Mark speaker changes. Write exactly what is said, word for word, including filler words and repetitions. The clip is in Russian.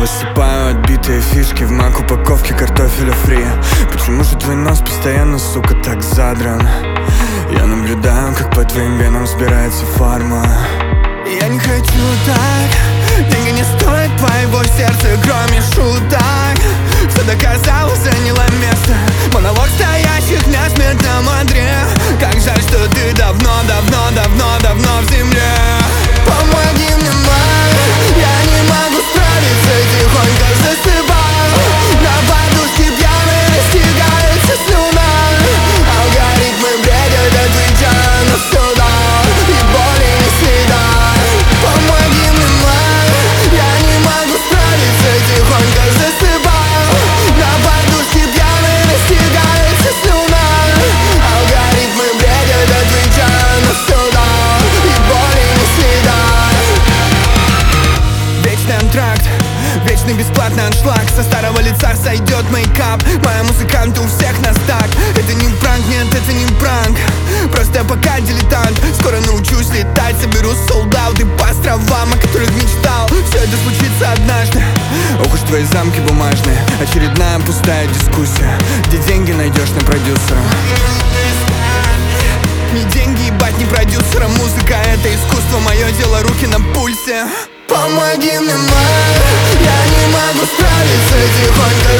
Speaker 1: высыпаю отбитые фишки в мак упаковки картофеля фри. Почему же твой нос постоянно, сука, так задран? Я наблюдаю, как по твоим венам взбирается фарма. Я не хочу так, деньги не стоят твоего сердца, кроме шуток. Все доказало, заняло место монолог стоящих на смертном одре. Как жаль, что ты давно, давно, давно, давно в земле. Помоги мне, май, я не могу справиться, тихонько засыпаю. На подушке пьяный растягается слюна. Алгоритмы бредят, отвечаю на сюда, и боли не следа. Помоги мне, май, я не могу справиться, тихонько засыпаю. На подушке пьяный растягается слюна. Алгоритмы бредят, отвечаю на сюда, и боли не следа. Вечный антракт, вечный бесплатный аншлаг. Со старого лица сойдет мейкап. Моя музыкант у всех нас так. Это не пранк, нет, это не пранк. Просто я пока дилетант. Скоро научусь летать, соберу солдаты по островам, о которых мечтал. Все это случится однажды. Ох уж твои замки бумажные. Очередная пустая дискуссия. Где деньги найдешь на продюсера? Не деньги, ебать, не продюсера. Музыка — это искусство, мое дело, руки на пульсе. Помоги мне, май, я не могу справиться, тихонько